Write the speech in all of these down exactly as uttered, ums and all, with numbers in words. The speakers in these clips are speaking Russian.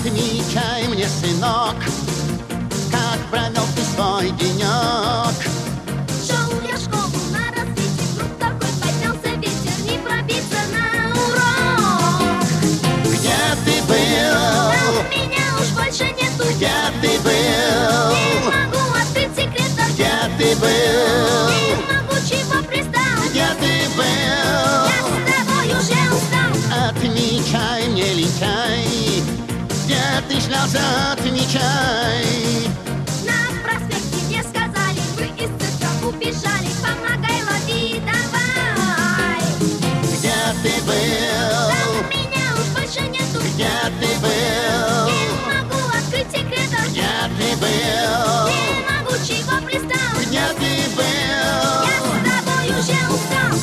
Отмечай мне, сынок, как провел ты свой денек. Шел я в школу на рассвете, вдруг такой поднялся ветер, не пробиться на урок. Где ты был? Там меня уж больше нету. Где ты был? Не могу открыть секретов. Где ты был? Не могу, чего пристал. Где ты был? Я с тобой уже устал. Отмечай мне, лентяй, где ты шлялся, отмечай. На проспекте мне сказали, вы из цирка убежали, помогай, лови, давай. Где ты был? Там меня уж больше нету. Где ты был? Не могу открыть секретов. Где ты был? Не могу, чего пристал. Где ты был? Я с тобой уже устал.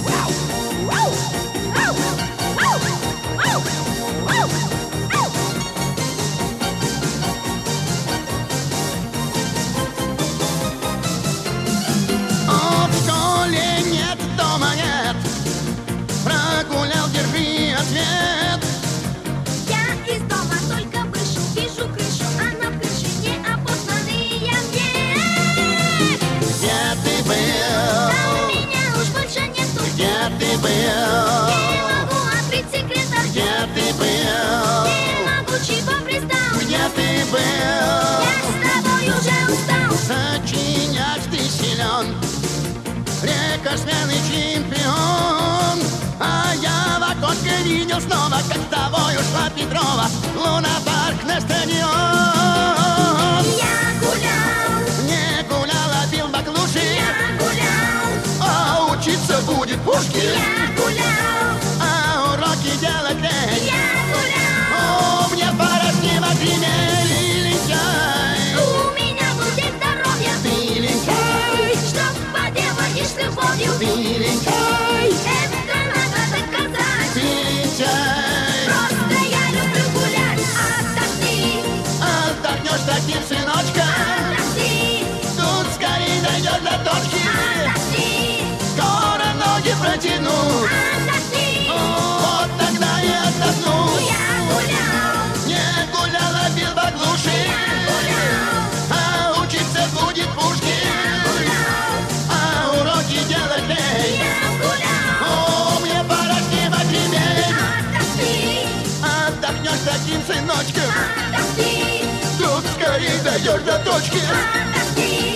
О, в школе нет, дома нет. Прогулял, держи ответ. Я из дома только вышел, вижу крышу, а на крыше неопознанные мне. Где ты был? Там меня уж больше нету. Где ты был? Не могу открыть секретов. Где ты был? Не могу, чего пристал. Где ты был? Я с тобой уже устал. Сочинять ты силен, рекордсмен и чемпион. А я в окошко видел снова, как с тобой ушла Петрова. Луна-парк на стадион. Я гулял, Не гулял, а пил баклуши. я гулял, А учиться будет Пушкин. я гулял, А уроки делать лень. я гулял. О, мне пора снимать ремень, лентяй. У меня был день здоровья. Ты лентяй, Что поделаешь с любовью? ты лентяй, Это надо доказать. ты лентяй. Просто я люблю гулять. Отдохни, Отдохнешь таким, сыночка, отдохни, тут скорее дойдешь до точки. отдохни, Скоро ноги протяну, отдохни. вот тогда и отдохну. Я гулял, Не гулял, а пил баклуши. гулял, А учиться будет Пушкин. гулял, А уроки делать лень. я гулял. О, мне пора снимать ремень. Отдохни, Отдохнешь таким, сыночком, отдохни, тут скорее дойдешь до точки. отдохни.